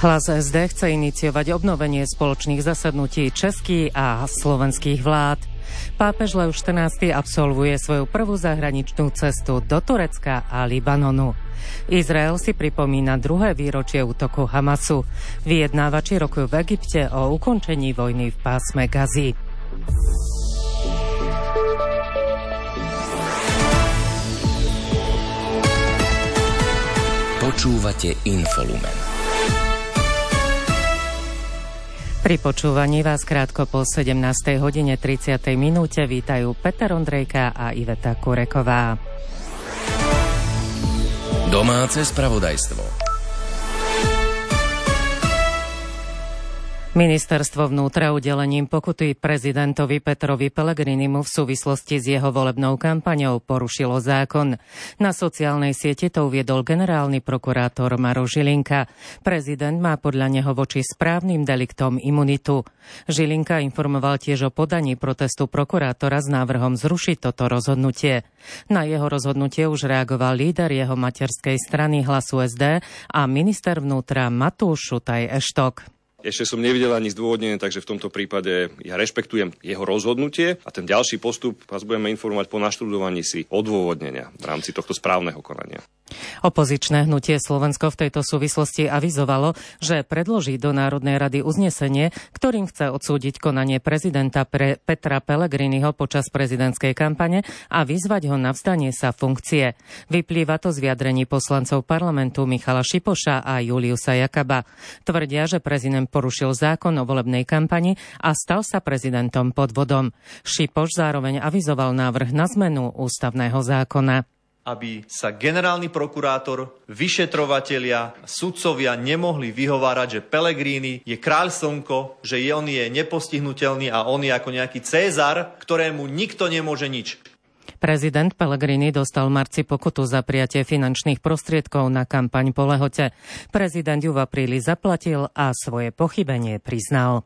Hlas SD chce iniciovať obnovenie spoločných zasadnutí českých a slovenských vlád. Pápež Lev XIV absolvuje svoju prvú zahraničnú cestu do Turecka a Libanonu. Izrael si pripomína druhé výročie útoku Hamasu. Vyjednávači rokujú v Egypte o ukončení vojny v pásme Gazy. Počúvate Infolumen. Pri počúvaní vás krátko po 17:30 vítajú Peter Ondrejka a Iveta Kureková. Domáce spravodajstvo. Ministerstvo vnútra udelením pokuty prezidentovi Petrovi Pellegrinimu v súvislosti s jeho volebnou kampaňou porušilo zákon. Na sociálnej sieti to uviedol generálny prokurátor Maro Žilinka. Prezident má podľa neho voči správnym deliktom imunitu. Žilinka informoval tiež o podaní protestu prokurátora s návrhom zrušiť toto rozhodnutie. Na jeho rozhodnutie už reagoval líder jeho materskej strany Hlasu SD a minister vnútra Matúš Šutaj Eštok. Ešte som nevidel ani zdôvodnené, takže v tomto prípade ja rešpektujem jeho rozhodnutie a ten ďalší postup vás budeme informovať po naštudovaní si odôvodnenia v rámci tohto správneho konania. Opozičné hnutie Slovensko v tejto súvislosti avizovalo, že predloží do Národnej rady uznesenie, ktorým chce odsúdiť konanie prezidenta Petra Pellegriniho počas prezidentskej kampane a vyzvať ho na vzdanie sa funkcie. Vyplýva to z vyjadrení poslancov parlamentu Michala Šipoša a Juliusa Jakaba. Tvrdia, že prezident porušil zákon o volebnej kampani a stal sa prezidentom podvodom. Šipoš zároveň avizoval návrh na zmenu ústavného zákona. Aby sa generálny prokurátor, vyšetrovatelia, sudcovia nemohli vyhovárať, že Pellegrini je kráľ slnko, že on je nepostihnutelný a on je ako nejaký Cézar, ktorému nikto nemôže nič. Prezident Pellegrini dostal v marci pokutu za prijatie finančných prostriedkov na kampaň po lehote. Prezident ju v apríli zaplatil a svoje pochybenie priznal.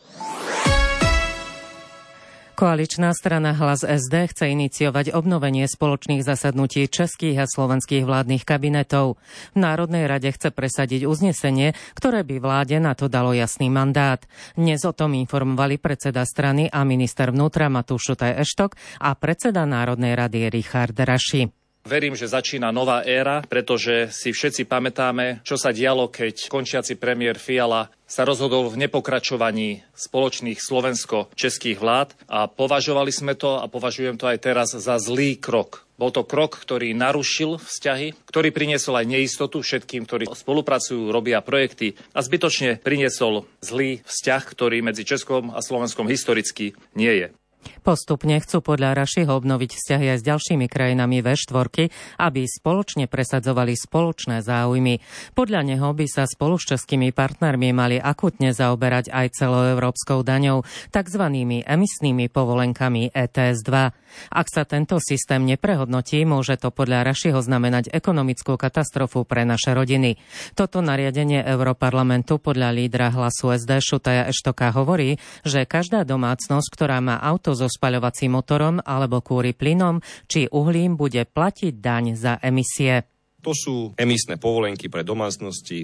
Koaličná strana Hlas SD chce iniciovať obnovenie spoločných zasadnutí českých a slovenských vládnych kabinetov. V Národnej rade chce presadiť uznesenie, ktoré by vláde na to dalo jasný mandát. Dnes o tom informovali predseda strany a minister vnútra Matúš Šutaj Eštok a predseda Národnej rady Richard Raši. Verím, že začína nová éra, pretože si všetci pamätáme, čo sa dialo, keď končiaci premiér Fiala sa rozhodol v nepokračovaní spoločných slovensko-českých vlád a považovali sme to a považujem to aj teraz za zlý krok. Bol to krok, ktorý narušil vzťahy, ktorý priniesol aj neistotu všetkým, ktorí spolupracujú, robia projekty a zbytočne priniesol zlý vzťah, ktorý medzi Českom a Slovenskom historicky nie je. Postupne chcú podľa Rašiho obnoviť vzťahy aj s ďalšími krajinami V4, aby spoločne presadzovali spoločné záujmy. Podľa neho by sa spolu s českými partnermi mali akútne zaoberať aj celoeurópskou daňou, takzvanými emisnými povolenkami ETS-2. Ak sa tento systém neprehodnotí, môže to podľa Rašiho znamenať ekonomickú katastrofu pre naše rodiny. Toto nariadenie Europarlamentu podľa lídra Hlasu SD Šutaja Eštoka hovorí, že každá domácnosť, ktorá má auto so spaľovacím motorom alebo kúri plynom či uhlím, bude platiť daň za emisie. To sú emisné povolenky pre domácnosti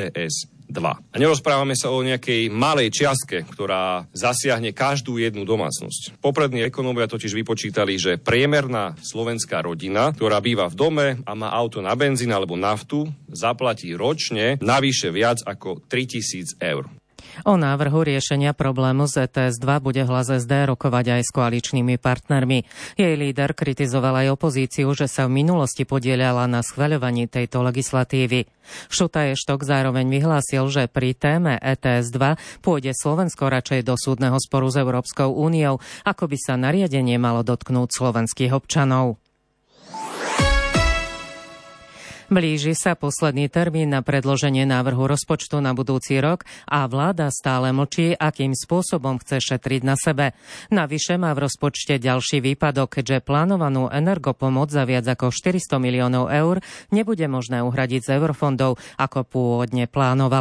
ETS-2. A nerozprávame sa o nejakej malej čiastke, ktorá zasiahne každú jednu domácnosť. Poprední ekonómovia totiž vypočítali, že priemerná slovenská rodina, ktorá býva v dome a má auto na benzín alebo naftu, zaplatí ročne navyše viac ako 3 000 eur. O návrhu riešenia problému z ETS-2 bude Hlas SD rokovať aj s koaličnými partnermi. Jej líder kritizoval aj opozíciu, že sa v minulosti podieľala na schvaľovaní tejto legislatívy. Šutaj Eštok zároveň vyhlásil, že pri téme ETS-2 pôjde Slovensko radšej do súdneho sporu s Európskou úniou, ako by sa nariadenie malo dotknúť slovenských občanov. Blíži sa posledný termín na predloženie návrhu rozpočtu na budúci rok a vláda stále mlčí, akým spôsobom chce šetriť na sebe. Navyše má v rozpočte ďalší výpadok, keďže plánovanú energopomoc za viac ako 400 miliónov eur nebude možné uhradiť z eurofondov, ako pôvodne plánovala.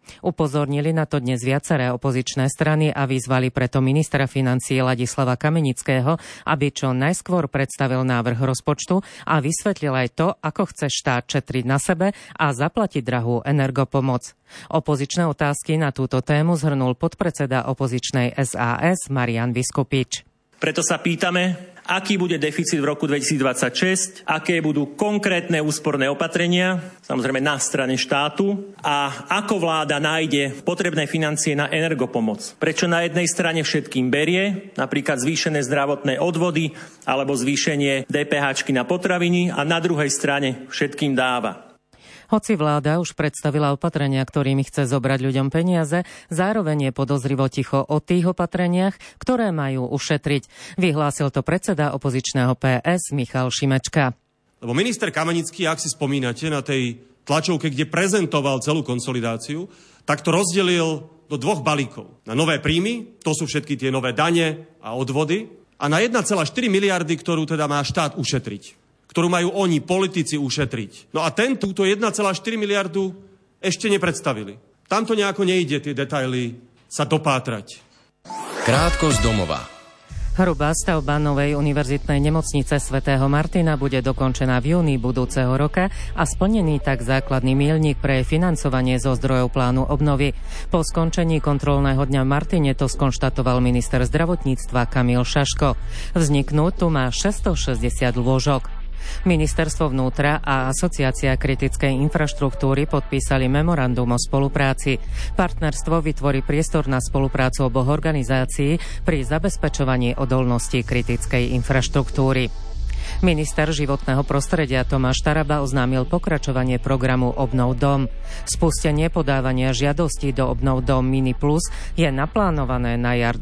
Upozornili na to dnes viaceré opozičné strany a vyzvali preto ministra financií Ladislava Kamenického, aby čo najskôr predstavil návrh rozpočtu a vysvetlil aj to, ako chce štát šetriť na sebe a zaplatiť drahú energopomoc. Opozičné otázky na túto tému zhrnul podpredseda opozičnej SAS Marian Viskupič. Preto sa pýtame, aký bude deficit v roku 2026, aké budú konkrétne úsporné opatrenia, samozrejme na strane štátu, a ako vláda nájde potrebné financie na energopomoc. Prečo na jednej strane všetkým berie, napríklad zvýšené zdravotné odvody alebo zvýšenie DPH na potraviny, a na druhej strane všetkým dáva. Hoci vláda už predstavila opatrenia, ktorými chce zobrať ľuďom peniaze, zároveň je podozrivo ticho o tých opatreniach, ktoré majú ušetriť. Vyhlásil to predseda opozičného PS Michal Šimečka. Lebo minister Kamenický, ak si spomínate na tej tlačovke, kde prezentoval celú konsolidáciu, tak to rozdelil do 2 balíkov. Na nové príjmy, to sú všetky tie nové dane a odvody, a na 1,4 miliardy, ktorú teda má štát ušetriť, ktorú majú oni, politici, ušetriť. No a túto 1,4 miliardu ešte nepredstavili. Tamto nejako nejde tie detaily sa dopátrať. Krátko z domova. Hrubá stavba novej univerzitnej nemocnice svätého Martina bude dokončená v júni budúceho roka a splnený tak základný míľnik pre financovanie zo zdrojov plánu obnovy. Po skončení kontrolného dňa v Martine to skonštatoval minister zdravotníctva Kamil Šaško. Vzniknúť tu má 660 lôžok. Ministerstvo vnútra a Asociácia kritickej infraštruktúry podpísali memorandum o spolupráci. Partnerstvo vytvorí priestor na spoluprácu oboch organizácií pri zabezpečovaní odolnosti kritickej infraštruktúry. Minister životného prostredia Tomáš Taraba oznámil pokračovanie programu Obnov dom. Spustenie podávania žiadostí do Obnov dom Mini Plus je naplánované na jar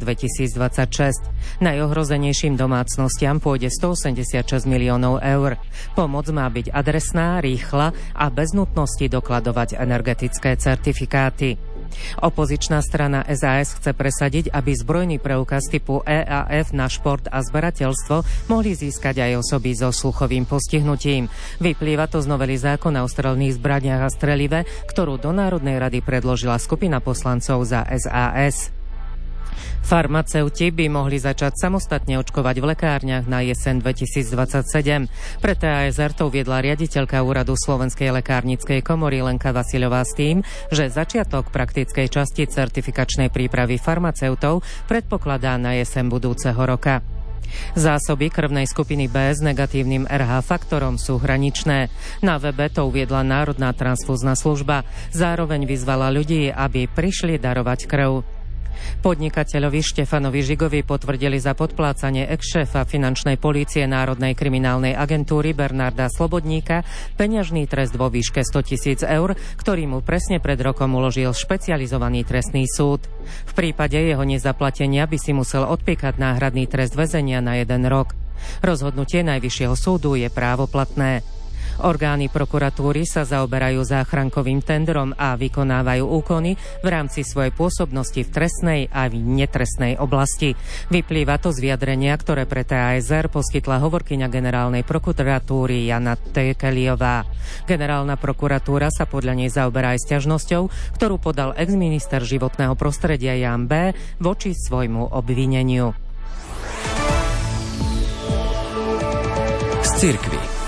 2026. Najohrozenejším domácnostiam pôjde 186 miliónov eur. Pomoc má byť adresná, rýchla a bez nutnosti dokladovať energetické certifikáty. Opozičná strana SAS chce presadiť, aby zbrojný preukaz typu EAF na šport a zberateľstvo mohli získať aj osoby so sluchovým postihnutím. Vyplýva to z novely zákona o strelných zbraniach a strelive, ktorú do Národnej rady predložila skupina poslancov za SAS. Farmaceuti by mohli začať samostatne očkovať v lekárniach na jeseň 2027. Pre TASR to uviedla riaditeľka úradu Slovenskej lekárnickej komory Lenka Vasiľová s tým, že začiatok praktickej časti certifikačnej prípravy farmaceutov predpokladá na jeseň budúceho roka. Zásoby krvnej skupiny B s negatívnym RH faktorom sú hraničné. Na webe to uviedla Národná transfúzna služba. Zároveň vyzvala ľudí, aby prišli darovať krv. Podnikateľovi Štefanovi Žigovi potvrdili za podplácanie ex-šéfa finančnej polície Národnej kriminálnej agentúry Bernarda Slobodníka peňažný trest vo výške 100 000 eur, ktorý mu presne pred rokom uložil špecializovaný trestný súd. V prípade jeho nezaplatenia by si musel odpíkať náhradný trest väzenia na 1 rok. Rozhodnutie Najvyššieho súdu je právoplatné. Orgány prokuratúry sa zaoberajú záchrankovým tendrom a vykonávajú úkony v rámci svojej pôsobnosti v trestnej a v netrestnej oblasti. Vyplýva to z vyjadrenia, ktoré pre TASR poskytla hovorkyňa generálnej prokuratúry Jana Tekeliová. Generálna prokuratúra sa podľa nej zaoberá aj sťažnosťou, ktorú podal ex-minister životného prostredia Jan B. voči svojmu obvineniu. Z cirkvi.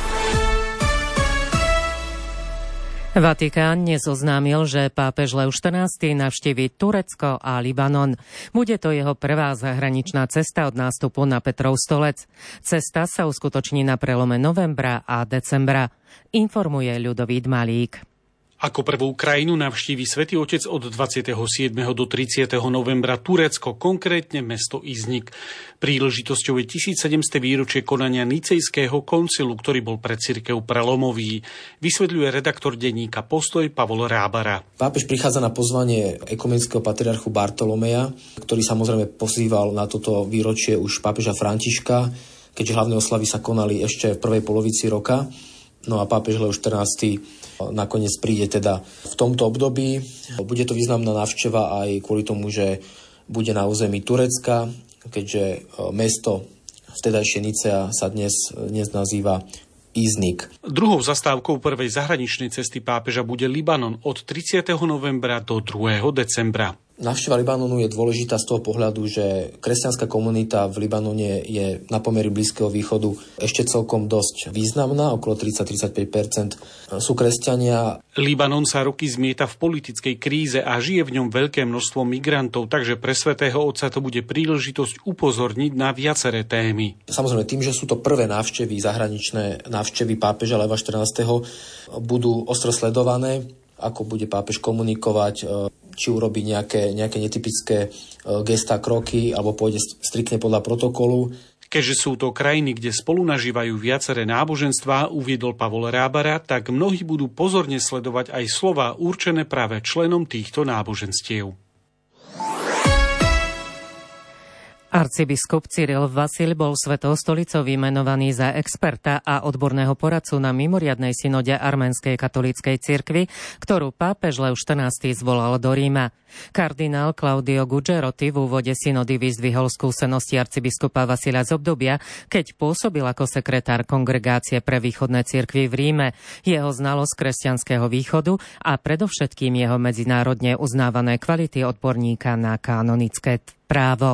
Vatikán dnes oznámil, že pápež Lev XIV navštíví Turecko a Libanon. Bude to jeho prvá zahraničná cesta od nástupu na Petrov stolec. Cesta sa uskutoční na prelome novembra a decembra, informuje Ľudovít Malík. Ako prvú krajinu navštívi Svätý Otec od 27. do 30. novembra Turecko, konkrétne mesto Iznik. Príležitosťou je 1700. výročie konania Nicejského koncilu, ktorý bol pre cirkev prelomový. Vysvetľuje redaktor denníka Postoj Pavol Rábara. Pápež prichádza na pozvanie ekumenického patriarchu Bartolomeja, ktorý samozrejme pozýval na toto výročie už pápeža Františka, keďže hlavné oslavy sa konali ešte v prvej polovici roka. No a pápež Lev XIV nakoniec príde teda v tomto období. Bude to významná návšteva aj kvôli tomu, že bude na území Turecka, keďže mesto vtedajšie Nicea sa dnes nazýva Iznik. Druhou zastávkou prvej zahraničnej cesty pápeža bude Libanon od 30. novembra do 2. decembra. Návšteva Libanonu je dôležitá z toho pohľadu, že kresťanská komunita v Libanone je na pomery Blízkeho východu ešte celkom dosť významná, okolo 30-35% sú kresťania. Libanon sa roky zmieta v politickej kríze a žije v ňom veľké množstvo migrantov, takže pre svätého Otca to bude príležitosť upozorniť na viaceré témy. Samozrejme, tým, že sú to prvé návštevy, zahraničné návštevy pápeža Leva XIV, budú ostro sledované, ako bude pápež komunikovať, či urobí nejaké netypické gestá, kroky, alebo pôjde striktne podľa protokolu. Keďže sú to krajiny, kde spolu nažívajú viaceré náboženstvá, uviedol Pavol Rábara, tak mnohí budú pozorne sledovať aj slová určené práve členom týchto náboženstiev. Arcibiskup Cyril Vasil bol Svetou stolicou vymenovaný za experta a odborného poradcu na mimoriadnej synode Arménskej katolíckej cirkvi, ktorú pápež Lev XIV zvolal do Ríma. Kardinál Claudio Gugerotti v úvode synody vyzdvihol skúsenosti arcibiskupa Vasila z obdobia, keď pôsobil ako sekretár kongregácie pre východné cirkvi v Ríme, jeho znalosť kresťanského východu a predovšetkým jeho medzinárodne uznávané kvality odborníka na kanonické právo.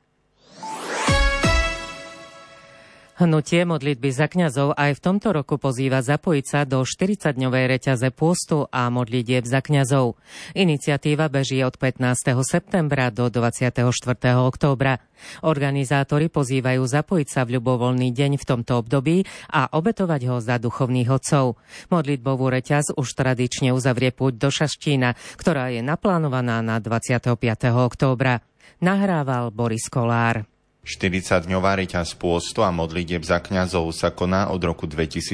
Hnutie modlitby za kňazov aj v tomto roku pozýva zapojiť sa do 40-dňovej reťaze pôstu a modlitieb za kňazov. Iniciatíva beží od 15. septembra do 24. októbra. Organizátori pozývajú zapojiť sa v ľubovoľný deň v tomto období a obetovať ho za duchovných otcov. Modlitbovú reťaz už tradične uzavrie púť do Šaštína, ktorá je naplánovaná na 25. októbra. Nahrával Boris Kolár. 40-dňová reťaz pôstu a modlitieb za kňazov sa koná od roku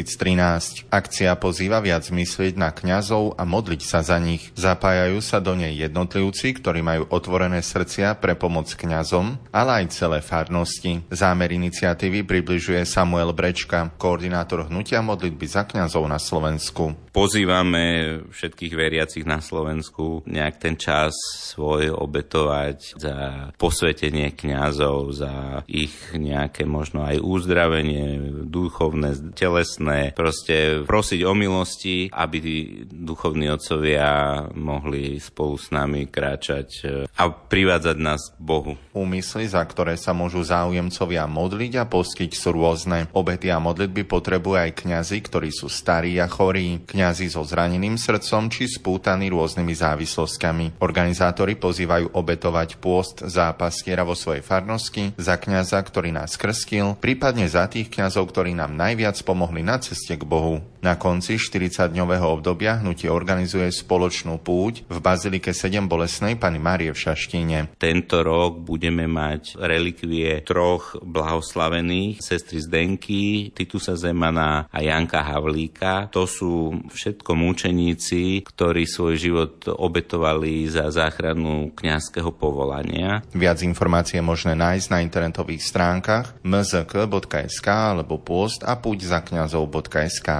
2013. Akcia pozýva viac myslieť na kňazov a modliť sa za nich. Zapájajú sa do nej jednotlivci, ktorí majú otvorené srdcia pre pomoc kňazom, ale aj celé farnosti. Zámer iniciatívy približuje Samuel Brečka, koordinátor hnutia modlitby za kňazov na Slovensku. Pozývame všetkých veriacich na Slovensku nejak ten čas svoj obetovať za posvetenie kňazov, za ich nejaké možno aj uzdravenie, duchovné, telesné, proste prosiť o milosti, aby duchovní otcovia mohli spolu s nami kráčať a privádzať nás k Bohu. Úmysly, za ktoré sa môžu záujemcovia modliť a postiť, sú rôzne. Obety a modlitby potrebujú aj kňazi, ktorí sú starí a chorí, kňazi so zraneným srdcom či spútaní rôznymi závislostiami. Organizátori pozývajú obetovať pôst za pastiera vo svojej farnosti, za kňaza, ktorý nás krstil, prípadne za tých kňazov, ktorí nám najviac pomohli na ceste k Bohu. Na konci 40-dňového obdobia hnutie organizuje spoločnú púť v Bazilike 7 Bolestnej Panny Márie v Šaštíne. Tento rok budeme mať relikvie troch blahoslavených, sestry Zdenky, Titusa Zemana a Janka Havlíka. To sú všetko mučeníci, ktorí svoj život obetovali za záchranu kňazského povolania. Viac informácií je možné nájsť na internetových stránkach mzk.sk alebo pôst a púťzakňazov.sk.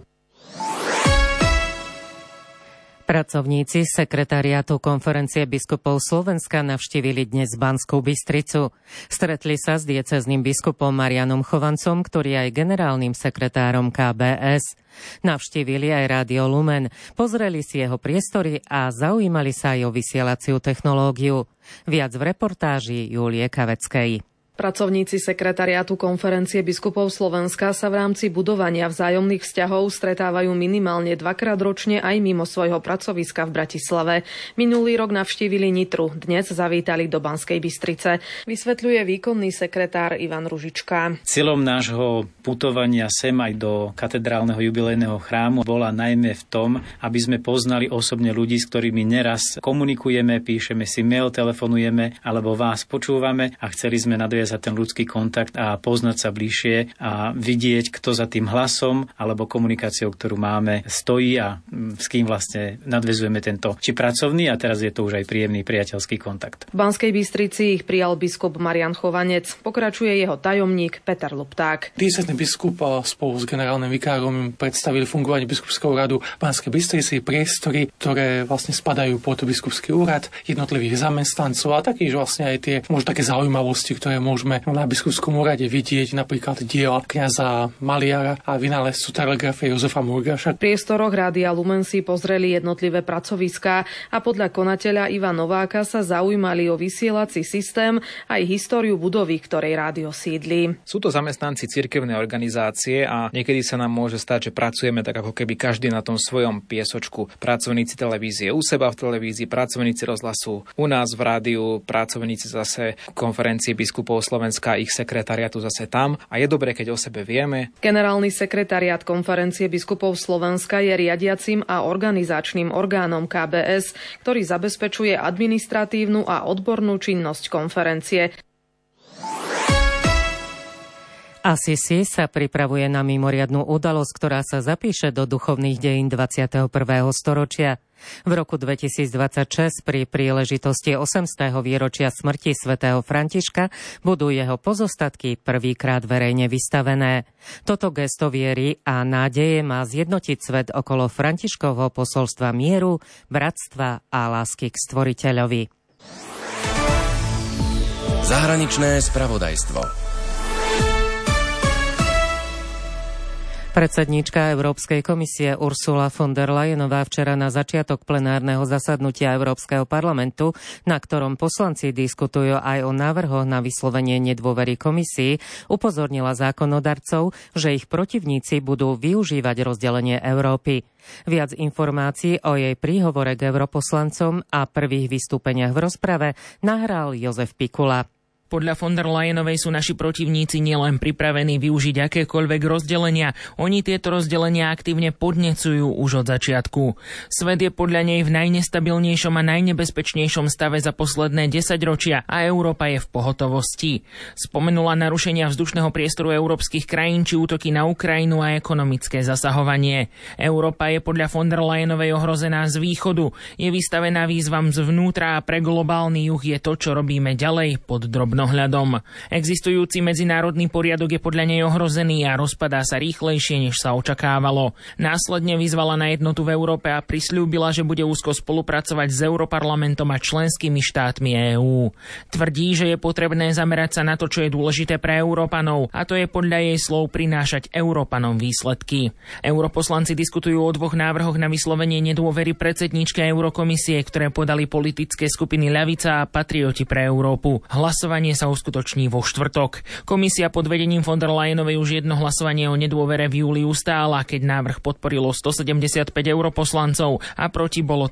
Pracovníci sekretariátu Konferencie biskupov Slovenska navštívili dnes Banskú Bystricu. Stretli sa s diecéznym biskupom Marianom Chovancom, ktorý je generálnym sekretárom KBS. Navštívili aj Rádio Lumen, pozreli si jeho priestory a zaujímali sa aj o vysielaciu technológiu. Viac v reportáži Julie Kaveckej. Pracovníci sekretariátu Konferencie biskupov Slovenska sa v rámci budovania vzájomných vzťahov stretávajú minimálne 2-krát ročne aj mimo svojho pracoviska v Bratislave. Minulý rok navštívili Nitru, dnes zavítali do Banskej Bystrice. Vysvetľuje výkonný sekretár Ivan Ružička. Cieľom nášho putovania sem aj do katedrálneho jubilejného chrámu bola najmä v tom, aby sme poznali osobne ľudí, s ktorými neraz komunikujeme, píšeme si mail, telefonujeme alebo vás počúvame a chceli sme za ten ľudský kontakt a poznať sa bližšie a vidieť, kto za tým hlasom alebo komunikáciou, ktorú máme, stojí a s kým vlastne nadväzujeme tento či pracovný a teraz je to už aj príjemný priateľský kontakt. V Banskej Bystrici ich prijal biskup Marian Chovanec. Pokračuje jeho tajomník Peter Lupták. Diecézny biskup spolu s generálnym vikárom predstavili fungovanie biskupského úradu v Banskej Bystrici, priestory, ktoré vlastne spadajú pod biskupský úrad, jednotlivých zamestnancov a taktiež vlastne aj tie možno také zaujímavosti, ktoré môžu môžeme na biskupskom úrade vidieť napríklad diela kňaza Maliara a vynálezcu telegrafie Jozefa Murgaša. V priestoroch Rádia Lumen si pozreli jednotlivé pracoviská a podľa konateľa Iva Nováka sa zaujímali o vysielací systém aj históriu budovy, ktorej rádio sídli. Sú to zamestnanci cirkevnej organizácie a niekedy sa nám môže stať, že pracujeme tak ako keby každý na tom svojom piesočku. Pracovníci televízie u seba v televízii, pracovníci rozhlasu u nás v rádiu, pracovníci zase konferencie biskupov Slovenska, ich sekretariatu zase tam a je dobré, keď o sebe vieme. Generálny sekretariát konferencie biskupov Slovenska je riadiacim a organizačným orgánom KBS, ktorý zabezpečuje administratívnu a odbornú činnosť konferencie. Assisi sa pripravuje na mimoriadnu udalosť, ktorá sa zapíše do duchovných dejín 21. storočia. V roku 2026 pri príležitosti 800. výročia smrti svätého Františka budú jeho pozostatky prvýkrát verejne vystavené. Toto gesto viery a nádeje má zjednotiť svet okolo Františkovho posolstva mieru, bratstva a lásky k Stvoriteľovi. Zahraničné spravodajstvo. Predsedníčka Európskej komisie Ursula von der Leyenová včera na začiatok plenárneho zasadnutia Európskeho parlamentu, na ktorom poslanci diskutujú aj o návrhoch na vyslovenie nedôvery komisii, upozornila zákonodarcov, že ich protivníci budú využívať rozdelenie Európy. Viac informácií o jej príhovore k europoslancom a prvých vystúpeniach v rozprave nahral Jozef Pikula. Podľa von der Leyenovej sú naši protivníci nielen pripravení využiť akékoľvek rozdelenia, oni tieto rozdelenia aktívne podnecujú už od začiatku. Svet je podľa nej v najnestabilnejšom a najnebezpečnejšom stave za posledné 10 ročia a Európa je v pohotovosti. Spomenula narušenia vzdušného priestoru európskych krajín či útoky na Ukrajinu a ekonomické zasahovanie. Európa je podľa von der Leyenovej ohrozená z východu, je vystavená výzvam zvnútra a pre globálny juh je to, čo robíme ďalej pod drobnohľadom. Existujúci medzinárodný poriadok je podľa nej ohrozený a rozpadá sa rýchlejšie, než sa očakávalo. Následne vyzvala na jednotu v Európe a prisľúbila, že bude úzko spolupracovať s Europarlamentom a členskými štátmi EÚ. Tvrdí, že je potrebné zamerať sa na to, čo je dôležité pre Európanov, a to je podľa jej slov prinášať Európanom výsledky. Europoslanci diskutujú o dvoch návrhoch na vyslovenie nedôvery predsedníčke Eurokomisie, ktoré podali politické skupiny Ľavica a Patrioti pre Európu. Hlasovanie sa uskutoční vo štvrtok. Komisia pod vedením von der Leyenovej už jedno hlasovanie o nedôvere v júli ustála, keď návrh podporilo 175 europoslancov a proti bolo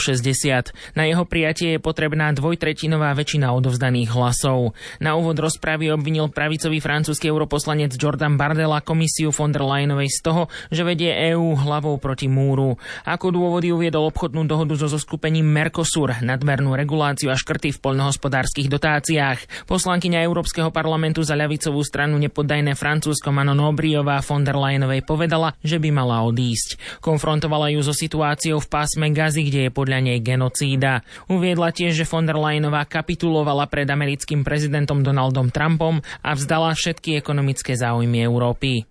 360. Na jeho prijatie je potrebná dvojtretinová väčšina odovzdaných hlasov. Na úvod rozpravy obvinil pravicový francúzsky europoslanec Jordan Bardella komisiu von der Leyenovej z toho, že vedie EÚ hlavou proti múru. Ako dôvody uviedol obchodnú dohodu so zoskupením Mercosur, nadmernú reguláciu a škrty v poľnohospodárskych dotáciách. Poslankyňa Európskeho parlamentu za ľavicovú stranu Nepoddajné Francúzsko Manon Obriová von der Leyenovej povedala, že by mala odísť. Konfrontovala ju so situáciou v pásme Gazy, kde je podľa nej genocída. Uviedla tiež, že von der Leyenová kapitulovala pred americkým prezidentom Donaldom Trumpom a vzdala všetky ekonomické záujmy Európy.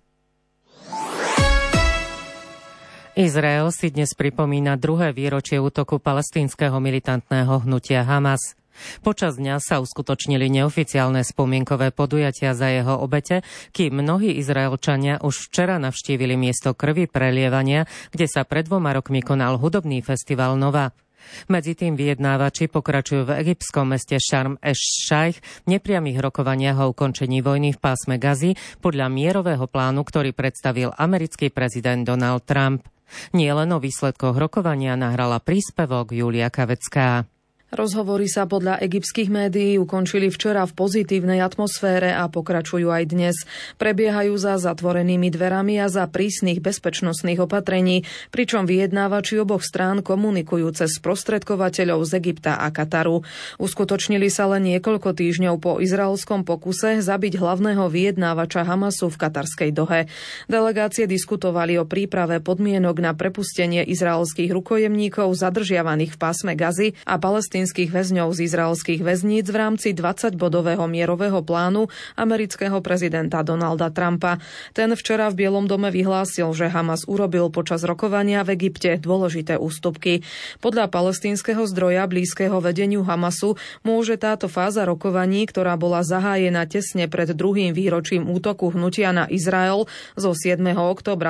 Izrael si dnes pripomína druhé výročie útoku palestínskeho militantného hnutia Hamas. Počas dňa sa uskutočnili neoficiálne spomienkové podujatia za jeho obete, kým mnohí Izraelčania už včera navštívili miesto krvi prelievania, kde sa pred 2 rokmi konal hudobný festival Nova. Medzi tým vyjednávači pokračujú v egyptskom meste Šarm eš-Šajch v nepriamých rokovaniach o ukončení vojny v pásme Gazy podľa mierového plánu, ktorý predstavil americký prezident Donald Trump. Nie len o výsledkoch rokovania nahrala príspevok Julia Kavecká. Rozhovory sa podľa egyptských médií ukončili včera v pozitívnej atmosfére a pokračujú aj dnes. Prebiehajú za zatvorenými dverami a za prísnych bezpečnostných opatrení, pričom vyjednávači oboch strán komunikujú cez sprostredkovateľov z Egypta a Kataru. Uskutočnili sa len niekoľko týždňov po izraelskom pokuse zabiť hlavného vyjednávača Hamasu v katarskej Dohe. Delegácie diskutovali o príprave podmienok na prepustenie izraelských rukojemníkov zadržiavaných v pásme Gazy a palestínskych palestínskych väzňov z izraelských väzníc v rámci 20-bodového mierového plánu amerického prezidenta Donalda Trumpa. Ten včera v Bielom dome vyhlásil, že Hamas urobil počas rokovania v Egypte dôležité ústupky. Podľa palestínskeho zdroja blízkeho vedeniu Hamasu môže táto fáza rokovaní, ktorá bola zahájená tesne pred druhým výročím útoku hnutia na Izrael zo 7. októbra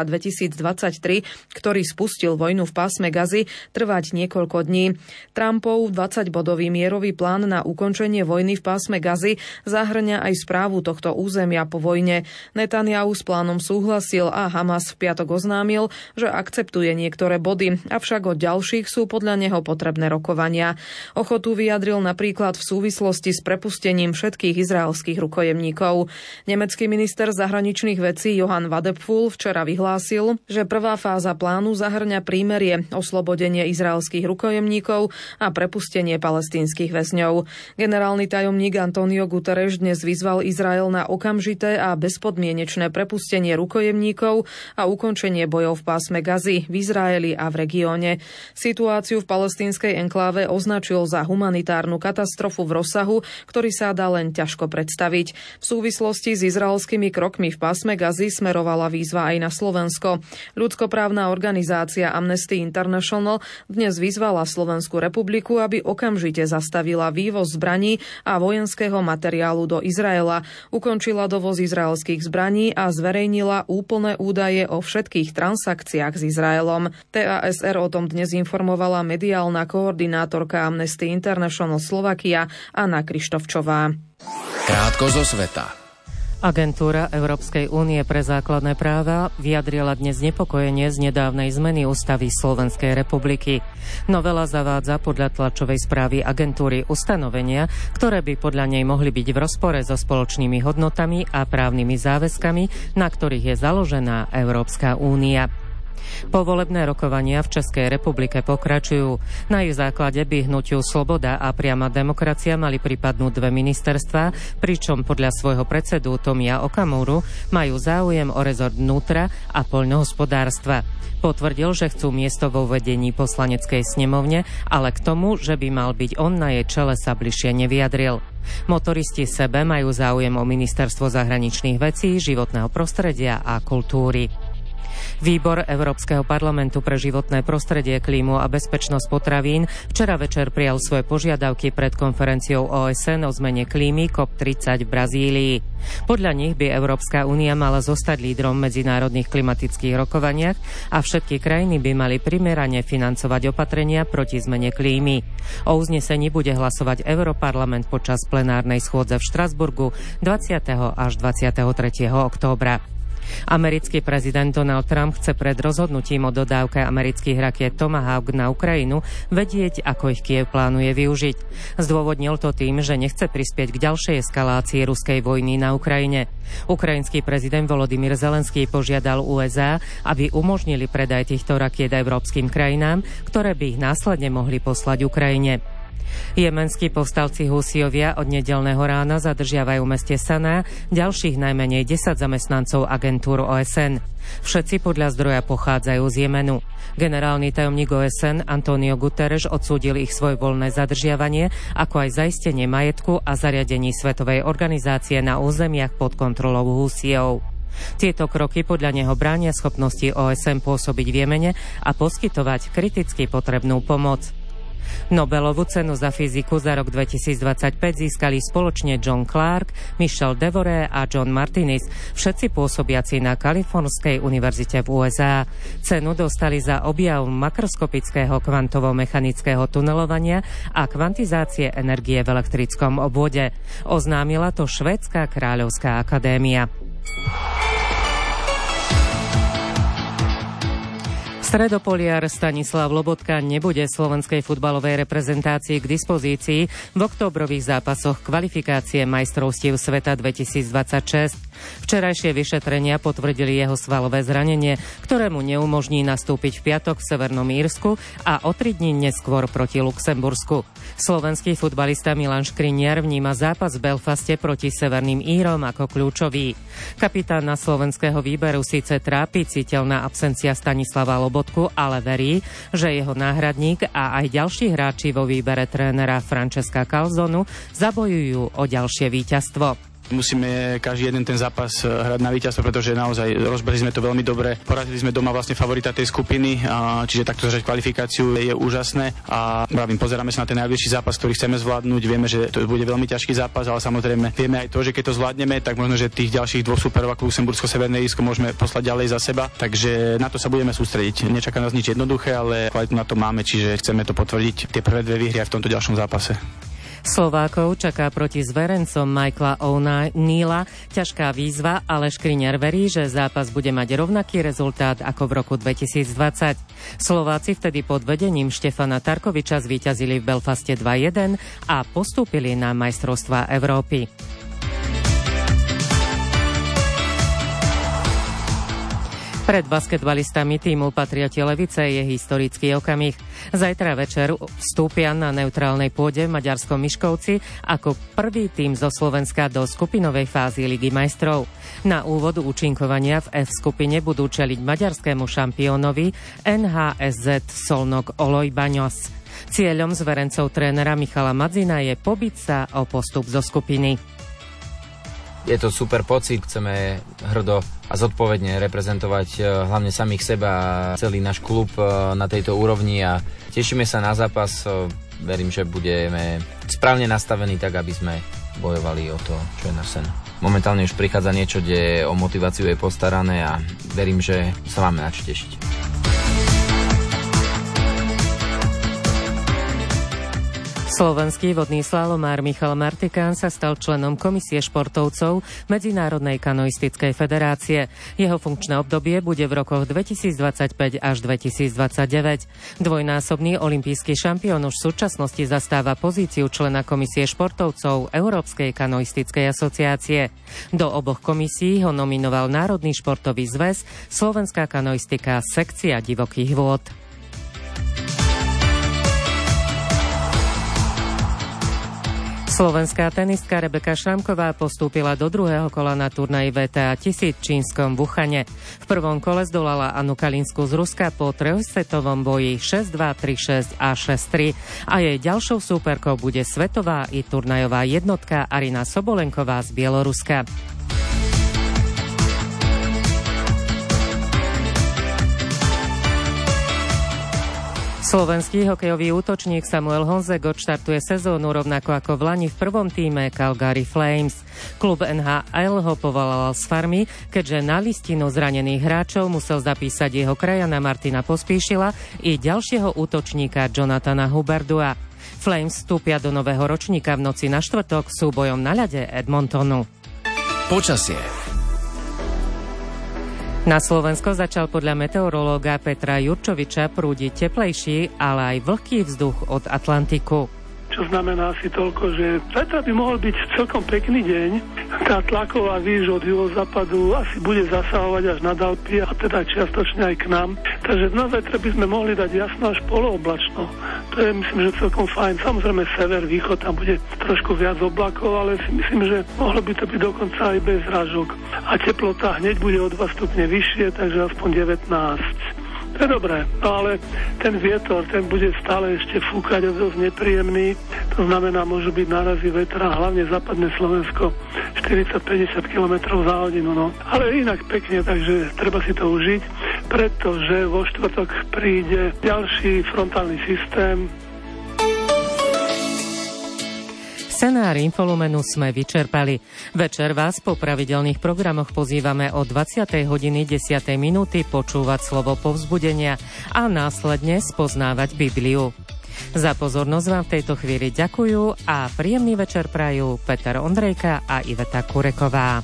2023, ktorý spustil vojnu v pásme Gazy, trvať niekoľko dní. Trumpov 20-bodový mierový plán na ukončenie vojny v pásme Gazy zahŕňa aj správu tohto územia po vojne. Netanjahu s plánom súhlasil a Hamas v piatok oznámil, že akceptuje niektoré body, avšak od ďalších sú podľa neho potrebné rokovania. Ochotu vyjadril napríklad v súvislosti s prepustením všetkých izraelských rukojemníkov. Nemecký minister zahraničných vecí Johann Wadephul včera vyhlásil, že prvá fáza plánu zahŕňa prímerie, oslobodenie izraelských rukojemníkov a prepustenie palestínskych väzňov. Generálny tajomník Antonio Guterres dnes vyzval Izrael na okamžité a bezpodmienečné prepustenie rukojemníkov a ukončenie bojov v pásme Gazy, v Izraeli a v regióne. Situáciu v palestínskej enkláve označil za humanitárnu katastrofu v rozsahu, ktorý sa dá len ťažko predstaviť. V súvislosti s izraelskými krokmi v pásme Gazy smerovala výzva aj na Slovensko. Ľudskoprávna organizácia Amnesty International dnes vyzvala Slovenskú republiku, aby okamžite zastavila vývoz zbraní a vojenského materiálu do Izraela, ukončila dovoz izraelských zbraní a zverejnila úplné údaje o všetkých transakciách s Izraelom. TASR o tom dnes informovala mediálna koordinátorka Amnesty International Slovakia Anna Krištofčová. Krátko zo sveta. Agentúra Európskej únie pre základné práva vyjadrila dnes znepokojenie z nedávnej zmeny ústavy Slovenskej republiky. Novela zavádza podľa tlačovej správy agentúry ustanovenia, ktoré by podľa nej mohli byť v rozpore so spoločnými hodnotami a právnymi záväzkami, na ktorých je založená Európska únia. Povolebné rokovania v Českej republike pokračujú. Na ich základe by hnutiu Sloboda a priama demokracia mali pripadnúť dve ministerstvá, pričom podľa svojho predsedu Tomia Okamuru majú záujem o rezort vnútra a poľnohospodárstva. Potvrdil, že chcú miesto vo vedení poslaneckej snemovne, ale k tomu, že by mal byť on na jej čele, sa bližšie nevyjadril. Motoristi sebe majú záujem o ministerstvo zahraničných vecí, životného prostredia a kultúry. Výbor Európskeho parlamentu pre životné prostredie, klímu a bezpečnosť potravín včera večer prijal svoje požiadavky pred konferenciou OSN o zmene klímy COP30 v Brazílii. Podľa nich by Európska únia mala zostať lídrom v medzinárodných klimatických rokovaniach a všetky krajiny by mali primerane financovať opatrenia proti zmene klímy. O uznesení bude hlasovať Europarlament počas plenárnej schôdze v Štrasburgu 20. až 23. októbra. Americký prezident Donald Trump chce pred rozhodnutím o dodávke amerických rakiet Tomahawk na Ukrajinu vedieť, ako ich Kyjev plánuje využiť. Zdôvodnil to tým, že nechce prispieť k ďalšej eskalácii ruskej vojny na Ukrajine. Ukrajinský prezident Volodymyr Zelenský požiadal USA, aby umožnili predaj týchto rakiet európskym krajinám, ktoré by ich následne mohli poslať Ukrajine. Jemenskí povstalci Husijovia od nedeľného rána zadržiavajú v meste Saná ďalších najmenej 10 zamestnancov agentúr OSN. Všetci podľa zdroja pochádzajú z Jemenu. Generálny tajomník OSN Antonio Guterres odsúdil ich svojvoľné zadržiavanie, ako aj zaistenie majetku a zariadení Svetovej organizácie na územiach pod kontrolou Husijov. Tieto kroky podľa neho bránia schopnosti OSN pôsobiť v Jemene a poskytovať kriticky potrebnú pomoc. Nobelovú cenu za fyziku za rok 2025 získali spoločne John Clark, Michel Devoré a John Martinis, všetci pôsobiaci na Kalifornskej univerzite v USA. Cenu dostali za objav makroskopického kvantovo-mechanického tunelovania a kvantizácie energie v elektrickom obvode. Oznámila to Švédska kráľovská akadémia. Stredopoliar Stanislav Lobotka nebude slovenskej futbalovej reprezentácii k dispozícii v októbrových zápasoch kvalifikácie majstrovstiev sveta 2026. Včerajšie vyšetrenia potvrdili jeho svalové zranenie, ktoré mu neumožní nastúpiť v piatok v Severnom Írsku a o 3 dní neskôr proti Luxembursku. Slovenský futbalista Milan Škriniar vníma zápas v Belfaste proti Severným Írom ako kľúčový. Kapitána slovenského výberu síce trápi citeľná absencia Stanislava Lobotky, Sobotku, ale verí, že jeho náhradník a aj ďalší hráči vo výbere trénera Francesca Calzonu zabojujú o ďalšie víťazstvo. Musíme každý jeden ten zápas hrať na víťazstvo, pretože naozaj rozbehli sme to veľmi dobre. Porazili sme doma vlastne favorita tej skupiny, čiže takto zažať kvalifikáciu je úžasné a pozeráme sa na ten najbližší zápas, ktorý chceme zvládnuť. Vieme, že to bude veľmi ťažký zápas, ale samozrejme vieme aj to, že keď to zvládneme, tak možno, že tých ďalších dvoch superov ako Luxembursko, Severné Írsko môžeme poslať ďalej za seba. Takže na to sa budeme sústrediť. Nečaká nás nič jednoduché, ale kvalitu na to máme, čiže chceme to potvrdiť tie prvé dve výhry aj v tomto ďalšom zápase. Slovákov čaká proti zverencom Michaela O'Neilla ťažká výzva, ale Škriňar verí, že zápas bude mať rovnaký rezultát ako v roku 2020. Slováci vtedy pod vedením Štefana Tarkoviča zvíťazili v Belfaste 2-1 a postúpili na majstrovstvá Európy. Pred basketbalistami týmu Patrioti Levice je historický okamih. Zajtra večer vstúpia na neutrálnej pôde v maďarskom Miškovci ako prvý tím zo Slovenska do skupinovej fázy Ligy majstrov. Na úvod účinkovania v F skupine budú čeliť maďarskému šampiónovi NHSZ Szolnok Oloj Baňos. Cieľom zverencov trénera Michala Madzina je pobiť sa o postup zo skupiny. Je to super pocit, chceme hrdo a zodpovedne reprezentovať hlavne samých seba a celý náš klub na tejto úrovni a tešíme sa na zápas. Verím, že budeme správne nastavení tak, aby sme bojovali o to, čo je náš sen. Momentálne už prichádza niečo, kde o motiváciu je postarané a verím, že sa máme na čo tešiť. Slovenský vodný slalomár Michal Martikán sa stal členom Komisie športovcov Medzinárodnej kanoistickej federácie. Jeho funkčné obdobie bude v rokoch 2025 až 2029. Dvojnásobný olympijský šampión už v súčasnosti zastáva pozíciu člena Komisie športovcov Európskej kanoistickej asociácie. Do oboch komisií ho nominoval Národný športový zväz, Slovenská kanoistika sekcia divokých vôd. Slovenská tenistka Rebeka Šramková postúpila do druhého kola na turnaji WTA 1000 v čínskom Wuhane. V prvom kole zdolala Anu Kalinskú z Ruska po trojsetovom boji 6-2, 3-6 a 6-3 a jej ďalšou súperkou bude svetová i turnajová jednotka Arina Sobolenková z Bieloruska. Slovenský hokejový útočník Samuel Honzek odštartuje sezónu rovnako ako v lani v prvom tíme Calgary Flames. Klub NHL ho povolal z farmy, keďže na listinu zranených hráčov musel zapísať jeho krajana Martina Pospíšila i ďalšieho útočníka Jonathana Huberdua. Flames vstúpia do nového ročníka v noci na štvrtok súbojom na ľade Edmontonu. Počasie. Na Slovensko začal podľa meteorológa Petra Jurčoviča prúdiť teplejší, ale aj vlhký vzduch od Atlantiku. Čo znamená asi toľko, že zajtra by mohol byť celkom pekný deň. Tá tlaková výš od juhozápadu asi bude zasahovať až nad Alpy a teda čiastočne aj k nám. Takže na zajtra by sme mohli dať jasno až polooblačno. To je myslím, že celkom fajn. Samozrejme sever, východ, tam bude trošku viac oblakov, ale si myslím, že mohlo by to byť dokonca aj bez rážok. A teplota hneď bude o 2 stupne vyššie, takže aspoň 19. To je dobré, no ale ten vietor, ten bude stále ešte fúkať a dosť nepríjemný. To znamená, môžu byť nárazy vetra, hlavne západné Slovensko 40-50 km za hodinu. No. Ale inak pekne, takže treba si to užiť, pretože vo štvrtok príde ďalší frontálny systém. Scenár Infolumenu sme vyčerpali. Večer vás po pravidelných programoch pozývame o 20:10 počúvať slovo povzbudenia a následne spoznávať Bibliu. Za pozornosť vám v tejto chvíli ďakujú a príjemný večer prajú Peter Ondrejka a Iveta Kureková.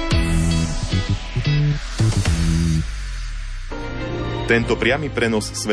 Tento priamy prenos